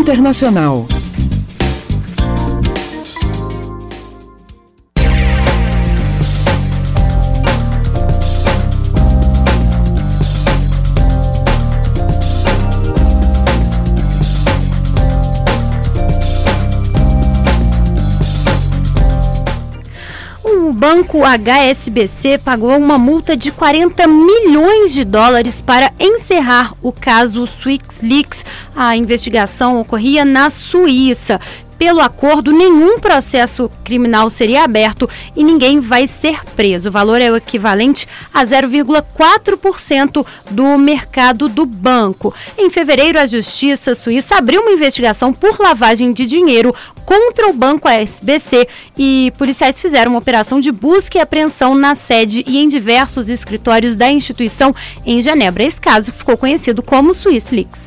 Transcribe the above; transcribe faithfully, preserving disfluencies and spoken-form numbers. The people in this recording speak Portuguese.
Internacional. O banco H S B C pagou uma multa de quarenta milhões de dólares para encerrar o caso SwissLeaks. A investigação ocorria na Suíça. Pelo acordo, nenhum processo criminal seria aberto e ninguém vai ser preso. O valor é o equivalente a zero vírgula quatro por cento do mercado do banco. Em fevereiro, a Justiça Suíça abriu uma investigação por lavagem de dinheiro contra o banco H S B C e policiais fizeram uma operação de busca e apreensão na sede e em diversos escritórios da instituição em Genebra. Esse caso ficou conhecido como SwissLeaks.